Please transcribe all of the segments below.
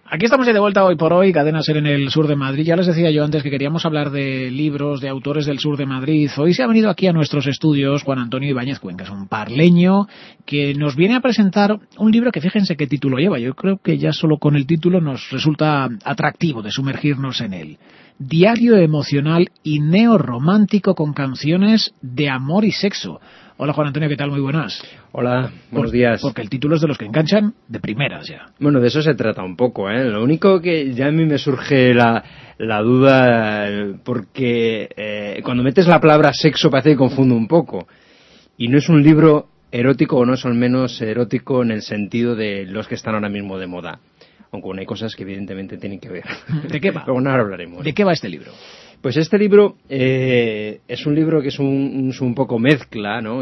Aquí estamos ya de vuelta hoy por hoy, Cadena SER en el sur de Madrid. Ya les decía yo antes que queríamos hablar de libros, de autores del sur de Madrid. Hoy se ha venido aquí a nuestros estudios Juan Antonio Ibáñez Cuenca, es un parleño que nos viene a presentar un libro que fíjense qué título lleva. Yo creo que ya solo con el título nos resulta atractivo de sumergirnos en él. Diario emocional y neorromántico con canciones de amor y sexo. Hola Juan Antonio, ¿qué tal? Muy buenas. Hola, buenos días. Porque el título es de los que enganchan de primeras ya. Bueno, de eso se trata un poco, ¿eh? Lo único que ya a mí me surge la duda, porque cuando metes la palabra sexo parece que confunde un poco. Y no es un libro erótico, o no es al menos erótico en el sentido de los que están ahora mismo de moda. Aunque bueno, hay cosas que evidentemente tienen que ver. ¿De qué va? Pero bueno, ahora hablaremos. ¿De qué va este libro? Pues este libro es un libro que es un poco mezcla, ¿no?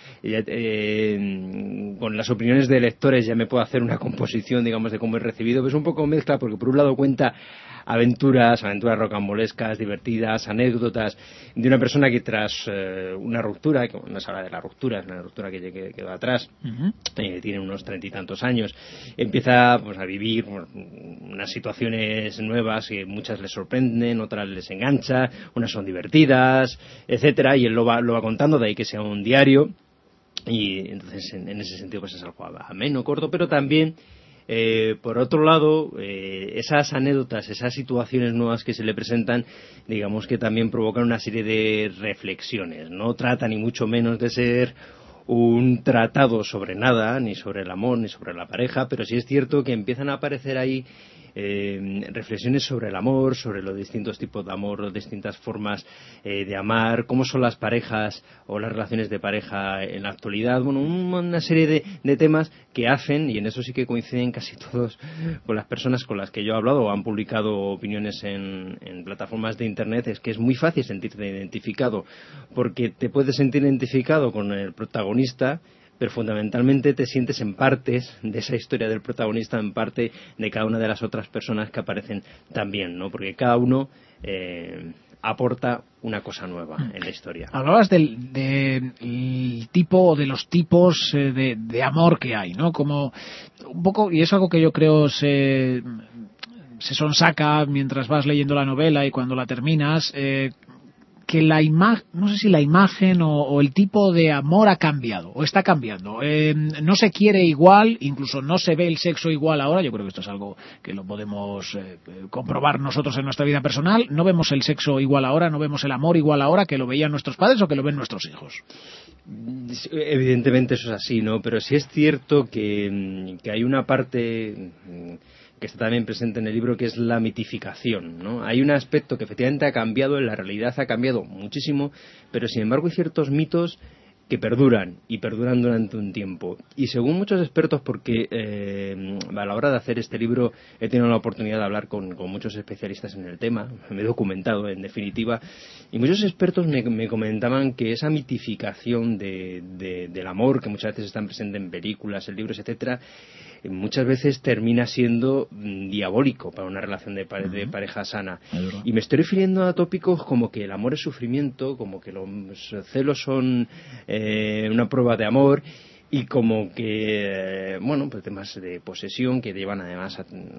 Con las opiniones de lectores ya me puedo hacer una composición, digamos, de cómo he recibido. Pero es un poco mezcla porque por un lado cuenta aventuras rocambolescas, divertidas, anécdotas de una persona que tras una ruptura, que no se habla de la ruptura, es una ruptura que quedó atrás, tiene unos 30 y tantos años, empieza pues a vivir unas situaciones nuevas que muchas les sorprenden, otras les enganchan, unas son divertidas, etcétera, y él lo va contando, de ahí que sea un diario, y entonces en ese sentido pues es algo ameno, corto, pero también por otro lado, esas anécdotas, esas situaciones nuevas que se le presentan, digamos que también provocan una serie de reflexiones. No trata ni mucho menos de ser un tratado sobre nada, ni sobre el amor, ni sobre la pareja, pero sí es cierto que empiezan a aparecer ahí reflexiones sobre el amor, sobre los distintos tipos de amor, las distintas formas de amar, cómo son las parejas o las relaciones de pareja en la actualidad. Bueno, una serie de temas que hacen, y en eso sí que coinciden casi todos con las personas con las que yo he hablado o han publicado opiniones en plataformas de internet, es que es muy fácil sentirte identificado, porque te puedes sentir identificado con el protagonista, pero fundamentalmente te sientes en partes de esa historia del protagonista, en parte de cada una de las otras personas que aparecen también, ¿no? Porque cada uno aporta una cosa nueva en la historia. Hablabas del tipo, de los tipos de amor que hay, ¿no? Como un poco, y es algo que yo creo se sonsaca mientras vas leyendo la novela y cuando la terminas, que la imagen, no sé si la imagen o el tipo de amor ha cambiado o está cambiando. No se quiere igual, incluso no se ve el sexo igual ahora. Yo creo que esto es algo que lo podemos comprobar nosotros en nuestra vida personal. No vemos el sexo igual ahora, no vemos el amor igual ahora que lo veían nuestros padres o que lo ven nuestros hijos. Evidentemente eso es así, ¿no? Pero sí es cierto que hay una parte que está también presente en el libro, que es la mitificación, ¿no? Hay un aspecto que efectivamente ha cambiado, en la realidad ha cambiado muchísimo, pero sin embargo hay ciertos mitos que perduran, y perduran durante un tiempo. Y según muchos expertos, porque a la hora de hacer este libro he tenido la oportunidad de hablar con muchos especialistas en el tema, me he documentado en definitiva, y muchos expertos me comentaban que esa mitificación del amor, que muchas veces está presente en películas, en libros, etcétera, muchas veces termina siendo diabólico para una relación de pareja sana. Y me estoy refiriendo a tópicos como que el amor es sufrimiento, como que los celos son una prueba de amor, y como que pues temas de posesión que llevan además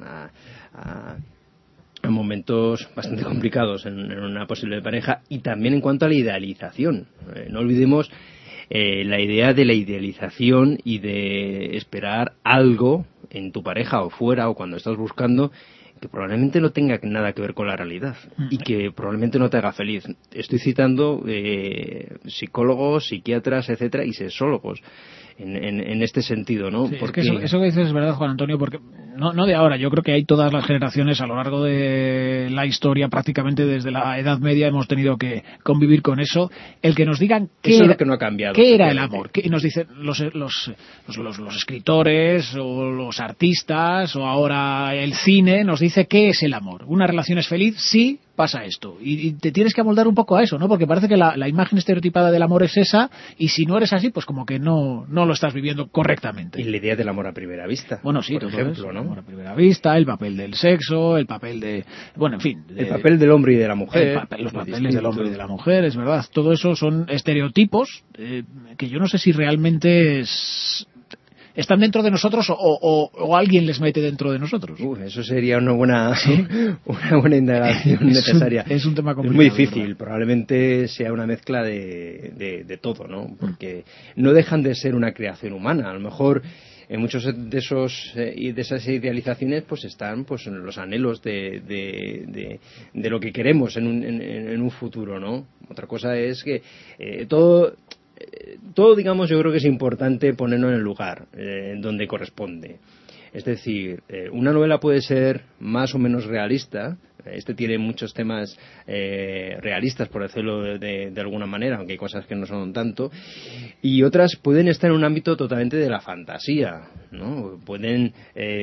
a momentos bastante complicados en una posible pareja. Y también en cuanto a la idealización, no olvidemos la idea de la idealización y de esperar algo en tu pareja o fuera o cuando estás buscando que probablemente no tenga nada que ver con la realidad y que probablemente no te haga feliz. Estoy citando psicólogos, psiquiatras, etcétera, y sexólogos en este sentido, ¿no? Sí, porque... es que eso que dices es verdad, Juan Antonio, porque no de ahora, yo creo que hay todas las generaciones a lo largo de la historia, prácticamente desde la Edad Media hemos tenido que convivir con eso. El que nos digan qué eso era, es lo que no ha cambiado, qué era el amor, que nos dicen los escritores o los artistas o ahora el cine nos dice qué es el amor. ¿Una relación es feliz? Sí, pasa esto. Y te tienes que amoldar un poco a eso, ¿no? Porque parece que la imagen estereotipada del amor es esa, y si no eres así, pues como que no lo estás viviendo correctamente. Y la idea del amor a primera vista. Bueno, sí, por ejemplo, ¿no? El amor a primera vista, el papel del sexo, el papel de... Bueno, en fin. El papel del hombre y de la mujer. Los papeles del hombre y de la mujer, es verdad. Todo eso son estereotipos que yo no sé si realmente ¿Están dentro de nosotros o alguien les mete dentro de nosotros? Eso sería una buena indagación necesaria. Es un tema complicado. Es muy difícil, ¿verdad? Probablemente sea una mezcla de todo, ¿no? Porque no dejan de ser una creación humana. A lo mejor en muchos de esas idealizaciones pues están pues los anhelos de lo que queremos en un futuro, ¿no? Otra cosa es que todo, digamos, yo creo que es importante ponerlo en el lugar en donde corresponde. Es decir, una novela puede ser más o menos realista. Tiene muchos temas realistas, por decirlo de alguna manera, aunque hay cosas que no son tanto. Y otras pueden estar en un ámbito totalmente de la fantasía, ¿no? Pueden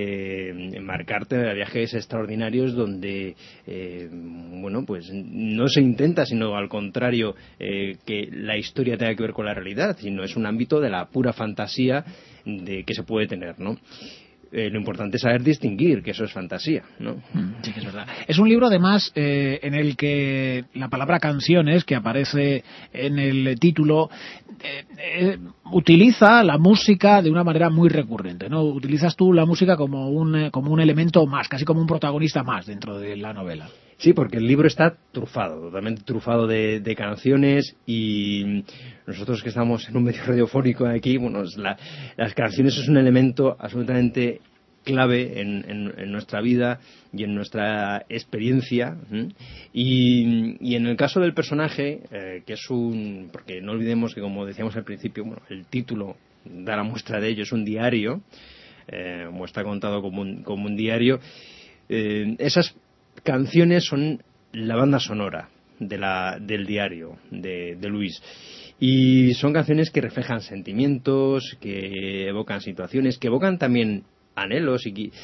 marcarte viajes extraordinarios donde, pues no se intenta, sino al contrario, que la historia tenga que ver con la realidad, sino es un ámbito de la pura fantasía que se puede tener, ¿no? Lo importante es saber distinguir que eso es fantasía, ¿no? Sí, que es verdad. Es un libro, además, en el que la palabra canciones, que aparece en el título, utiliza la música de una manera muy recurrente, ¿no? Utilizas tú la música como un elemento más, casi como un protagonista más dentro de la novela. Sí, porque el libro está trufado, totalmente trufado de canciones, y nosotros que estamos en un medio radiofónico aquí, bueno, las canciones es un elemento absolutamente clave en nuestra vida y en nuestra experiencia, y en el caso del personaje, que es porque no olvidemos que, como decíamos al principio, bueno, el título da la muestra de ello, es un diario, como está contado como un diario. Esas canciones son la banda sonora del diario de Luis, y son canciones que reflejan sentimientos, que evocan situaciones, que evocan también anhelos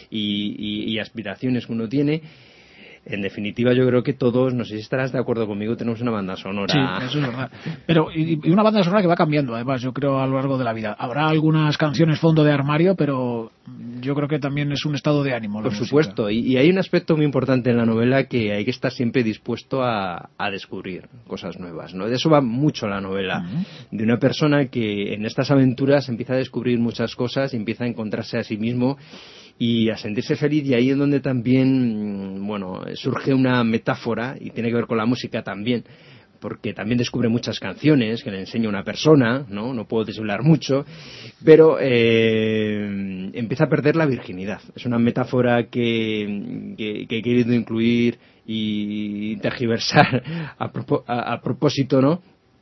y aspiraciones que uno tiene. En definitiva, yo creo que todos, no sé si estarás de acuerdo conmigo, tenemos una banda sonora. Sí, eso es verdad. Pero y una banda sonora que va cambiando, además, yo creo, a lo largo de la vida. Habrá algunas canciones fondo de armario, pero yo creo que también es un estado de ánimo. Por supuesto, y hay un aspecto muy importante en la novela, que hay que estar siempre dispuesto a descubrir cosas nuevas, ¿no? De eso va mucho la novela, de una persona que en estas aventuras empieza a descubrir muchas cosas y empieza a encontrarse a sí mismo y a sentirse feliz, y ahí es donde también, surge una metáfora, y tiene que ver con la música también, porque también descubre muchas canciones que le enseña una persona, no puedo desvelar mucho, pero empieza a perder la virginidad. Es una metáfora que he querido incluir y tergiversar a propósito, ¿no?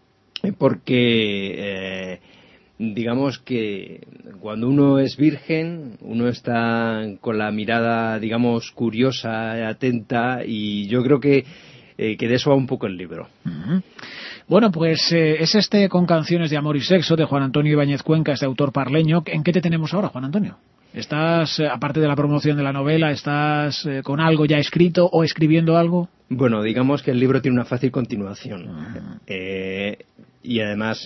Porque digamos que cuando uno es virgen, uno está con la mirada, digamos, curiosa, atenta, y yo creo que de eso va un poco el libro. Bueno, pues es Con canciones de amor y sexo, de Juan Antonio Ibáñez Cuenca, este autor parleño. ¿En qué te tenemos ahora, Juan Antonio? ¿Estás, aparte de la promoción de la novela, estás con algo ya escrito o escribiendo algo? Bueno, digamos que el libro tiene una fácil continuación. Y además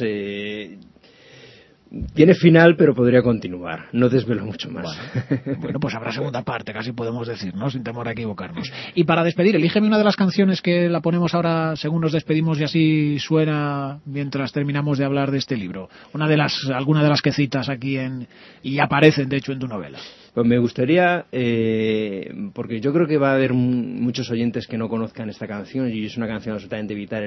tiene final, pero podría continuar. No desvelo mucho más. Bueno, pues habrá segunda parte, casi podemos decir, ¿no? Sin temor a equivocarnos. Y para despedir, elígeme una de las canciones que la ponemos ahora según nos despedimos, y así suena mientras terminamos de hablar de este libro. Alguna de las que citas aquí y aparecen, de hecho, en tu novela. Pues me gustaría, porque yo creo que va a haber muchos oyentes que no conozcan esta canción, y es una canción absolutamente vital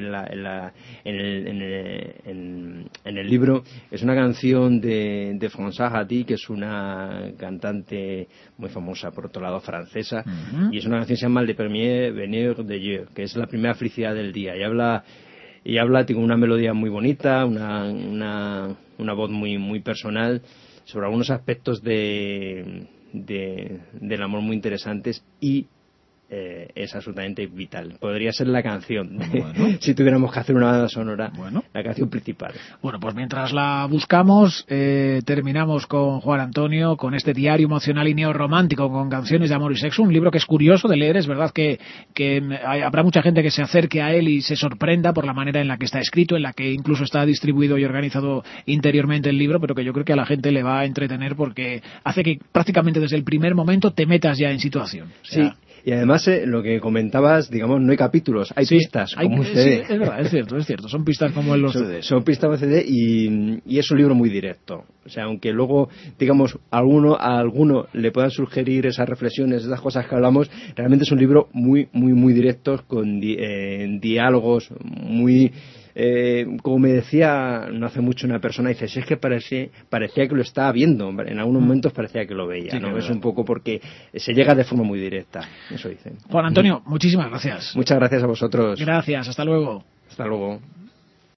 en el libro. Es una canción de Françoise Hardy, que es una cantante muy famosa, por otro lado francesa, y es una canción que se llama Le Premier Bonheur de Dieu, que es la primera felicidad del día, y habla tiene una melodía muy bonita, una voz muy, muy personal, sobre algunos aspectos del amor muy interesantes, y es absolutamente vital. Podría ser la canción, si tuviéramos que hacer una banda sonora, la canción principal. Bueno, pues mientras la buscamos, terminamos con Juan Antonio, con este diario emocional y neorromántico, con canciones de amor y sexo, un libro que es curioso de leer. Es verdad que habrá mucha gente que se acerque a él y se sorprenda por la manera en la que está escrito, en la que incluso está distribuido y organizado interiormente el libro, pero que yo creo que a la gente le va a entretener, porque hace que prácticamente desde el primer momento te metas ya en situación. Sí. Y además, lo que comentabas, digamos, no hay capítulos, hay pistas, como un CD. Sí, es verdad, es cierto. Son pistas como en los CDs. Son pistas de CD y es un libro muy directo. O sea, aunque luego, digamos, a alguno le puedan sugerir esas reflexiones, esas cosas que hablamos, realmente es un libro muy, muy, muy directo, con diálogos muy... como me decía no hace mucho una persona, dice, si es que parecía que lo estaba viendo, en algunos momentos parecía que lo veía, sí, ¿no? Es un poco porque se llega de forma muy directa, eso dicen. Juan Antonio, muchísimas gracias. Muchas gracias a vosotros. Gracias, hasta luego. Hasta luego.